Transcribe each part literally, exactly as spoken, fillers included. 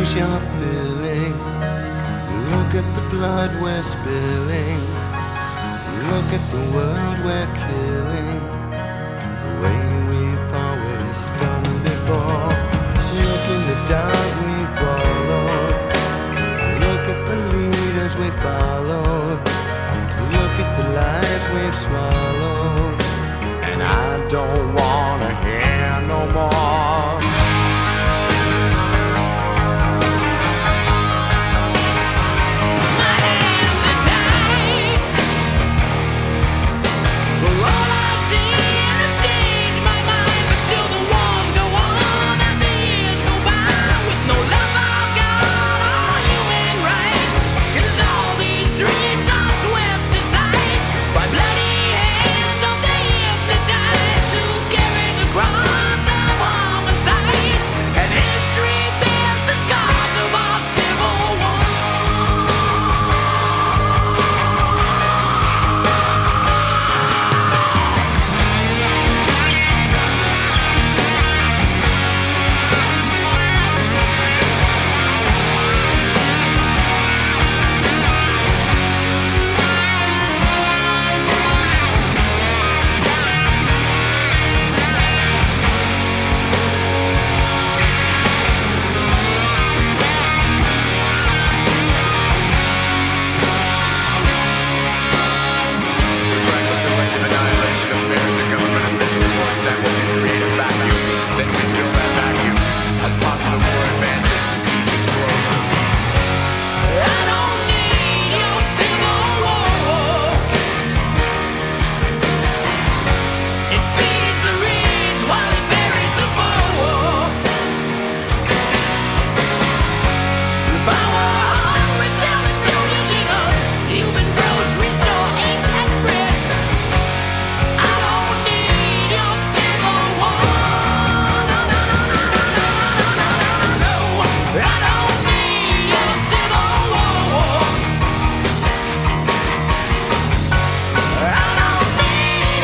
peace you're feeling. Look at the blood we're spilling. Look at the world we're killing. The way we've always done before. Look in the dark we followed. Look at the leaders we followed. Look at the lies we've swallowed. And I don't wanna hear no more.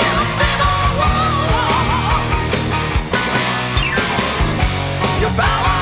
Your power